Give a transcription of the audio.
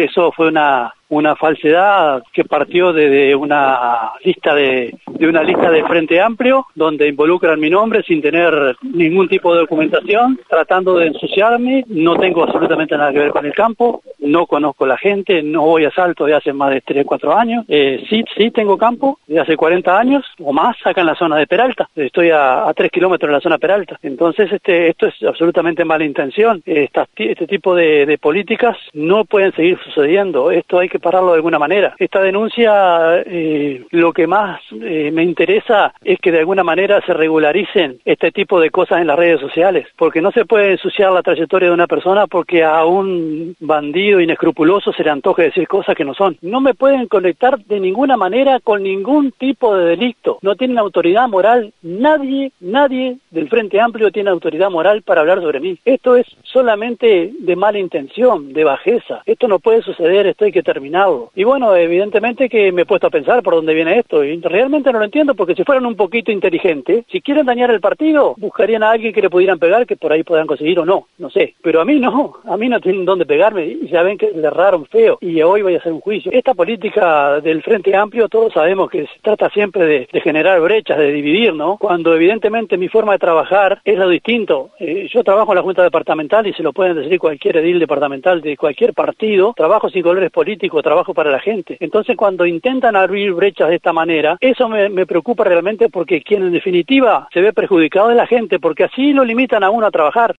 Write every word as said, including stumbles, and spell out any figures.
que eso fue una una falsedad que partió de una lista de, de una lista de Frente Amplio, donde involucran mi nombre sin tener ningún tipo de documentación, tratando de ensuciarme. No tengo absolutamente nada que ver con el campo, no conozco la gente, no voy a Salto de hace más de tres, cuatro años. Eh, sí, sí tengo campo de hace cuarenta años o más acá en la zona de Peralta. Estoy a, a tres kilómetros de la zona Peralta. Entonces este esto es absolutamente mala intención. Esta, este tipo de, de políticas no pueden seguir sucediendo. Esto hay que pararlo de alguna manera. Esta denuncia, eh, lo que más eh, me interesa es que de alguna manera se regularicen este tipo de cosas en las redes sociales, porque no se puede ensuciar la trayectoria de una persona porque a un bandido inescrupuloso se le antoje decir cosas que no son. No me pueden conectar de ninguna manera con ningún tipo de delito. No tienen autoridad moral. Nadie, nadie del Frente Amplio tiene autoridad moral para hablar sobre mí. Esto es solamente de mala intención, de bajeza. Esto no puede suceder, esto hay que terminarlo. Y bueno, evidentemente que me he puesto a pensar por dónde viene esto, y realmente no lo entiendo, porque si fueran un poquito inteligentes, si quieren dañar el partido, buscarían a alguien que le pudieran pegar, que por ahí puedan conseguir o no, no sé. Pero a mí no, a mí no tienen dónde pegarme, y ya ven que le erraron feo, y hoy voy a hacer un juicio. Esta política del Frente Amplio, todos sabemos que se trata siempre de, de generar brechas, de dividir, ¿no? Cuando evidentemente mi forma de trabajar es lo distinto. Eh, yo trabajo en la Junta Departamental, y se lo pueden decir cualquier edil departamental de cualquier partido, trabajo sin colores políticos, trabajo para la gente. Entonces, cuando intentan abrir brechas de esta manera, eso me, me preocupa realmente, porque quien en definitiva se ve perjudicado es la gente, porque así lo limitan a uno a trabajar.